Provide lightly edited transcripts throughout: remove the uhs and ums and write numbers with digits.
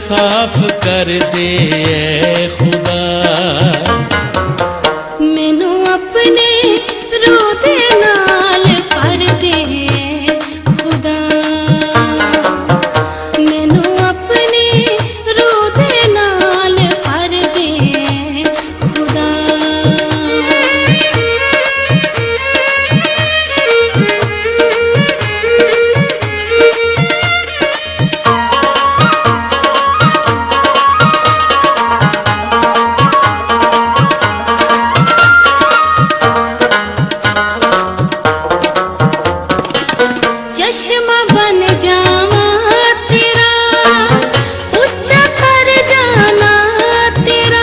साफ कर दे ऐ खुदा। मैनू अपने रूह दे नाल भर दे खुदा। मैनू अपने रूह दे नाल भर दे खुदा। चश्मा बन जावा तेरा, ऊंचा कर जाना तेरा।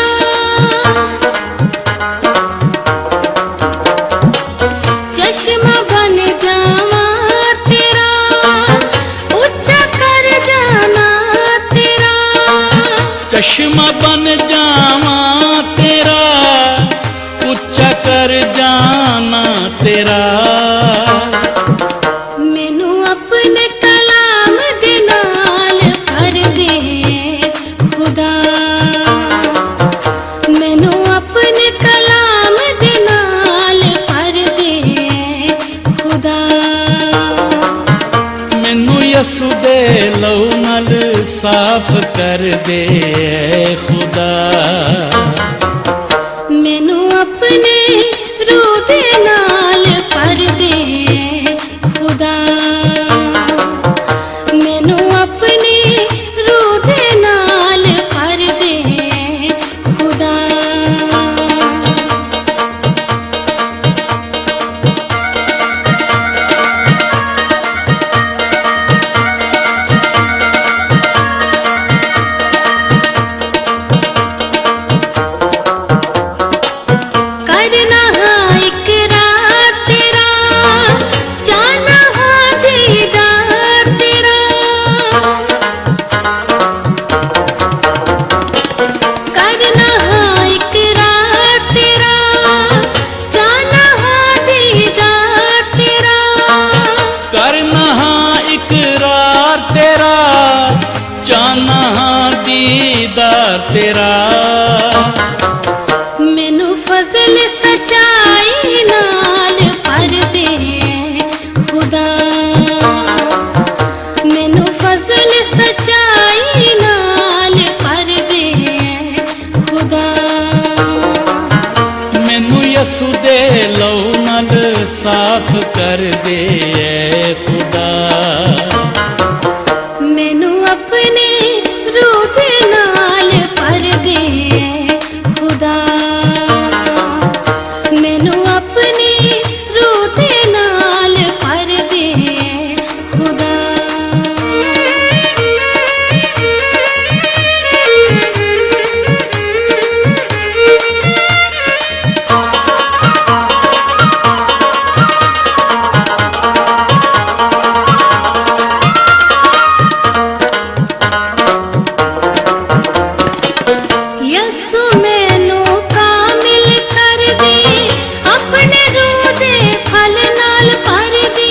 चश्मा बन जावा तेरा, ऊंचा कर जाना तेरा। चश्मा बन जावा तेरा, ऊंचा कर जाना तेरा। मैनू अपने कलाम दे नाल भर दे खुदा। मैनू अपने कलाम दे नाल भर दे खुदा। मैनू यसू दे लहू नाल साफ कर दे ऐ खुदा। मैनू अपने रूह दे नाल भर दे खुदा। मैनू अपने रूह दे नाल भर दे खुदा। करना हाँ इकरार तेरा, जाना हाँ दीदार तेरा। करना हाँ इकरार तेरा, जाना हाँ दीदार तेरा। करना हाँ इकरार तेरा, जाना हाँ दीदार तेरा। मैनू फजल सचाई नाल भर दे खुदा। मैनू फजल सचाई नाल भर दे खुदा। मैनू यसू दे लहू नाल साफ कर दे ऐ खुदा। मैनू अपने रूह दे नाल भर दे खुदा। मैनू अपने रूह दे नाल भर दे खुदा। यसू मैनू कामिल कर दे, अपने रूह दे फल नाल भर दे।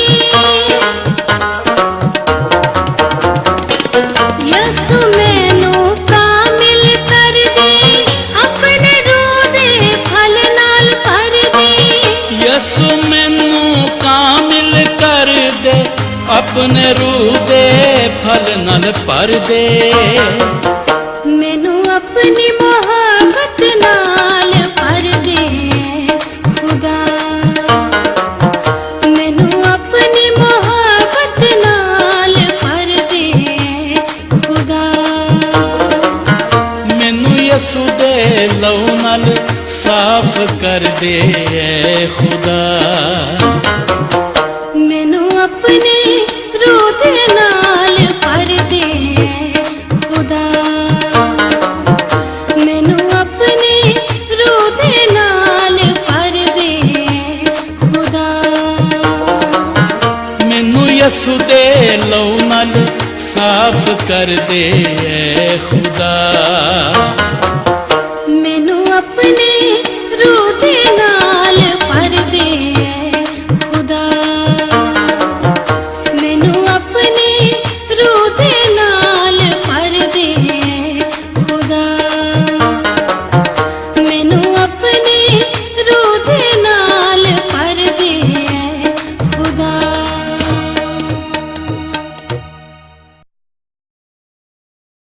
यसू मैनू कामिल कर दे, अपने रूह दे फल नाल भर दे। यसू मैनू कामिल कर दे, अपने रूह दे फल नाल भर दे। मैनू अपनी मोहब्बत नाल भर दे खुदा। मैनू अपनी मोहब्बत नाल भर दे खुदा। मैनू यसू दे लहू नाल साफ कर दे ऐ खुदा। मैनू अपने रूह दे नाल भर दे खुदा। मैनू अपने रूह दे नाल भर दे खुदा। मैनू यसू दे लहू नाल साफ कर दे ऐ खुदा। मैनू अपने रूह दे नाल भर दे